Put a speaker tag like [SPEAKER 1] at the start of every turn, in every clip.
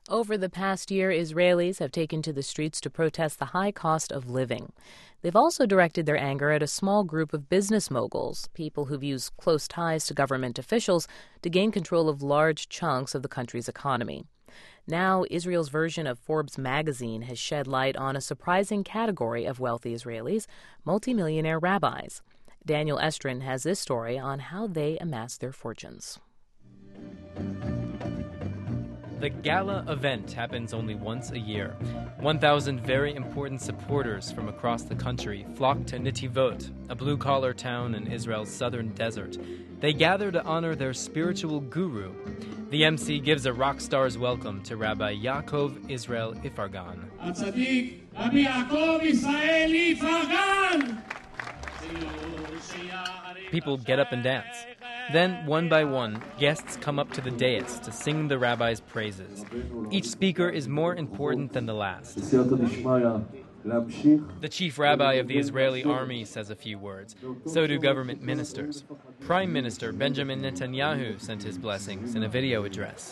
[SPEAKER 1] Over the past year, Israelis have taken to the streets to protest the high cost of living. They've also directed their anger at a small group of business moguls, people who've used close ties to government officials to gain control of large chunks of the country's economy. Now, Israel's version of Forbes magazine has shed light on a surprising category of wealthy Israelis, multimillionaire rabbis. Daniel Estrin has this story on how they amassed their fortunes.
[SPEAKER 2] The gala event happens only once a year. 1,000 very important supporters from across the country flock to Netivot, a blue-collar town in Israel's southern desert. They gather to honor their spiritual guru. The MC gives a rock star's welcome to Rabbi Yaakov Israel Ifargan.
[SPEAKER 3] Atzadik Rabbi Yaakov Israel Ifargan!
[SPEAKER 2] People get up and dance. Then, one by one, guests come up to the dais to sing the rabbi's praises. Each speaker is more important than the last. The chief rabbi of the Israeli army says a few words. So do government ministers. Prime Minister Benjamin Netanyahu sent his blessings in a video address.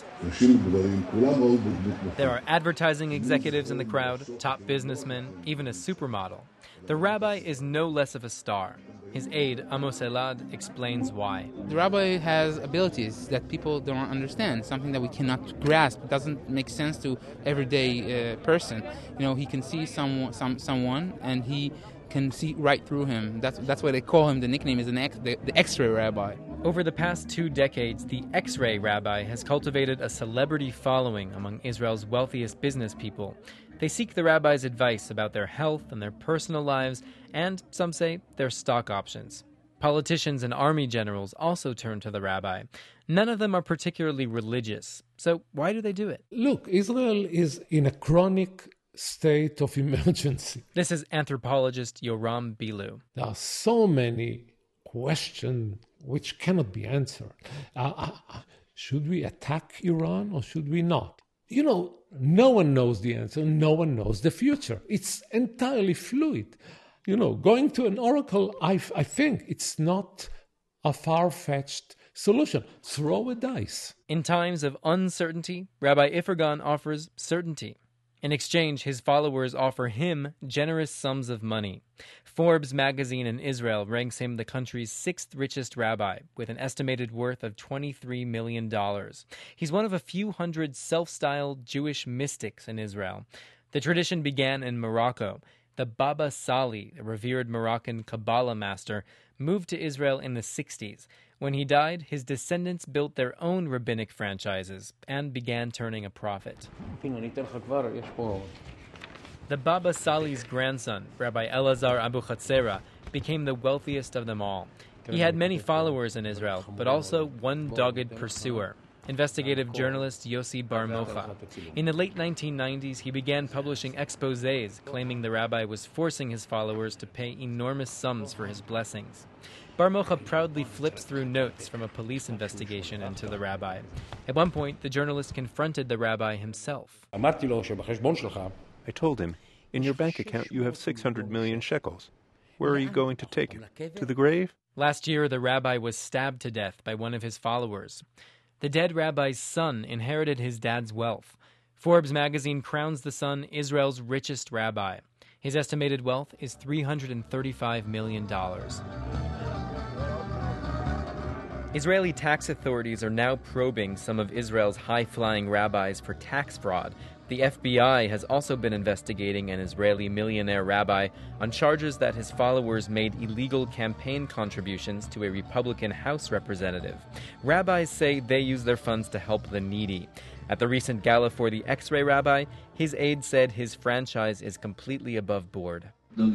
[SPEAKER 2] There are advertising executives in the crowd, top businessmen, even a supermodel. The rabbi is no less of a star. His aide, Amos Elad, explains why.
[SPEAKER 4] The rabbi has abilities that people don't understand, something that we cannot grasp. It doesn't make sense to everyday person. He can see someone, and he can see right through him. That's why they call him. The nickname is the X-ray rabbi.
[SPEAKER 2] Over the past 2 decades, the X-ray rabbi has cultivated a celebrity following among Israel's wealthiest business people. They seek the rabbi's advice about their health and their personal lives, and, some say, their stock options. Politicians and army generals also turn to the rabbi. None of them are particularly religious. So why do they do it?
[SPEAKER 5] Look, Israel is in a chronic state of emergency.
[SPEAKER 2] This is anthropologist Yoram Bilu.
[SPEAKER 5] There are so many questions which cannot be answered. Should we attack Iran or should we not? No one knows the answer. No one knows the future. It's entirely fluid. Going to an oracle, I think it's not a far-fetched solution. Throw a dice.
[SPEAKER 2] In times of uncertainty, Rabbi Ifargan offers certainty. In exchange, his followers offer him generous sums of money. Forbes magazine in Israel ranks him the country's 6th richest rabbi, with an estimated worth of $23 million. He's one of a few hundred self-styled Jewish mystics in Israel. The tradition began in Morocco. The Baba Sali, a revered Moroccan Kabbalah master, moved to Israel in the 60s. When he died, his descendants built their own rabbinic franchises and began turning a profit. The Baba Sali's grandson, Rabbi Elazar Abu Chatzera, became the wealthiest of them all. He had many followers in Israel, but also one dogged pursuer, investigative journalist Yossi Bar Mocha. In the late 1990s, he began publishing exposés claiming the rabbi was forcing his followers to pay enormous sums for his blessings. Bar Mocha proudly flips through notes from a police investigation into the rabbi. At one point, the journalist confronted the rabbi himself.
[SPEAKER 6] I told him, in your bank account you have 600 million shekels. Where are you going to take it? To the grave?
[SPEAKER 2] Last year, the rabbi was stabbed to death by one of his followers. The dead rabbi's son inherited his dad's wealth. Forbes magazine crowns the son Israel's richest rabbi. His estimated wealth is $335 million. Israeli tax authorities are now probing some of Israel's high-flying rabbis for tax fraud. The FBI has also been investigating an Israeli millionaire rabbi on charges that his followers made illegal campaign contributions to a Republican House representative. Rabbis say they use their funds to help the needy. At the recent gala for the X-ray rabbi, his aide said his franchise is completely above board.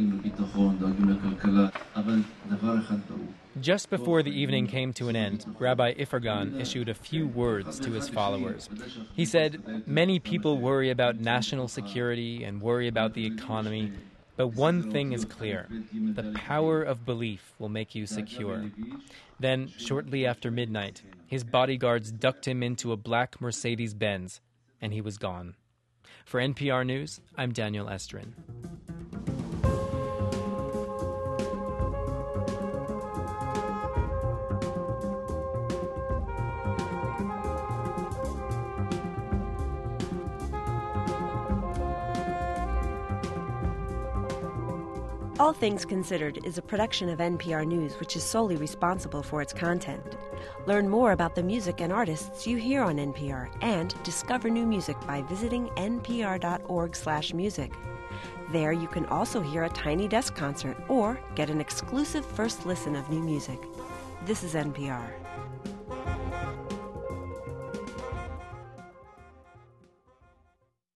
[SPEAKER 2] Just before the evening came to an end, Rabbi Ifargan issued a few words to his followers. He said, "Many people worry about national security and worry about the economy, but one thing is clear. The power of belief will make you secure." Then, shortly after midnight, his bodyguards ducked him into a black Mercedes-Benz, and he was gone. For NPR News, I'm Daniel Estrin.
[SPEAKER 7] All Things Considered is a production of NPR News, which is solely responsible for its content. Learn more about the music and artists you hear on NPR and discover new music by visiting npr.org/music. There you can also hear a Tiny Desk concert or get an exclusive first listen of new music. This is NPR.